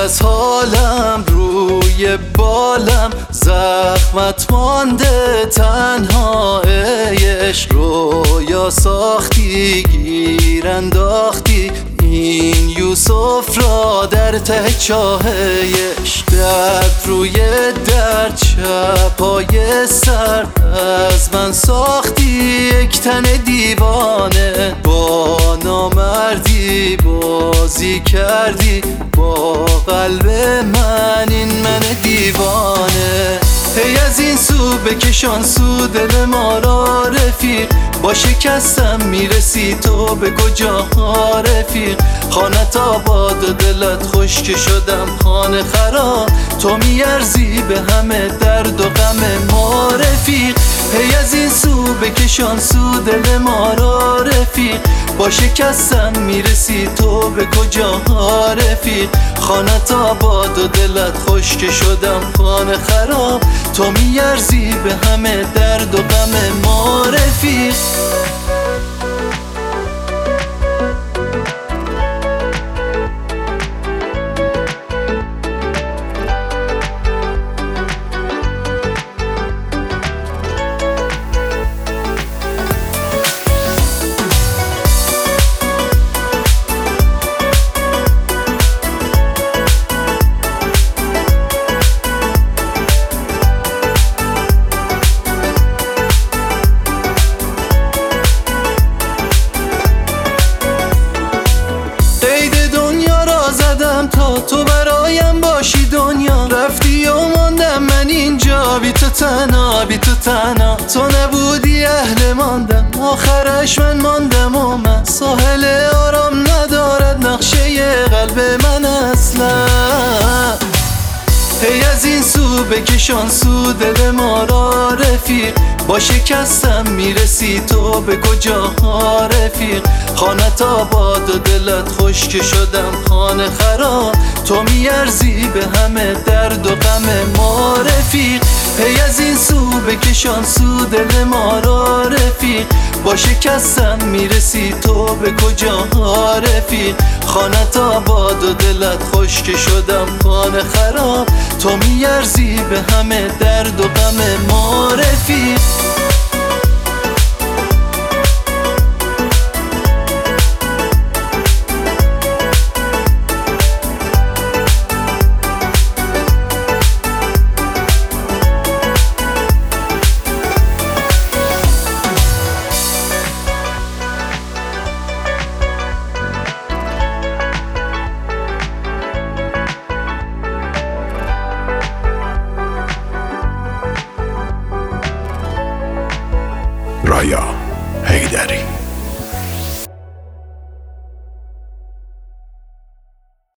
از حالم روی بالم زخمت مانده، تنها عشق رویا ساختی، گیر انداختی این یوسف را در ته چاه عشق. درد روی درد، شب‌های سرد از من ساختی یک تن دیوانه. با نامردی بازی کردی با قلب من، این من دیوانه. هی از این سو بکشان سو دل ما را رفیق، با شکستم میرسی تو به کجا رفیق. خانت آباد و دلت خوش که شدم خانه خراب، تو میارزی به همه درد و غم ما رفیق. هی از این سو بکشان سو دل ما را رفیق، با شکستم میرسی تو به کجا رفیق. خانت آباد و دلت خوش که شدم خانه خراب، تو میارزی به همه درد و غم ما رفیق. تا تو برایم باشی دنیا، رفتی و ماندم من اینجا بی تو تنها، بی تو تنها. تو نبودی اهل ماندم، آخرش من ماندم و من ساحل آرام ندارد نقشه قلب من اصلا. هی از این سو بکشان سو دل ما را رفیق، با شکستم میرسی تو به کجا رفیق. خانت آباد و دلت خوش که شدم خانه خراب، تو میارزی به همه درد و غم ما رفیق. هی از این سو بکشان سو دل ما را رفیق، با شکستم میرسی تو به کجا رفیق. خانت آباد و دلت خوش که شدم خانه خراب، تو میارزی به همه درد و غم ما رفیق. Raya.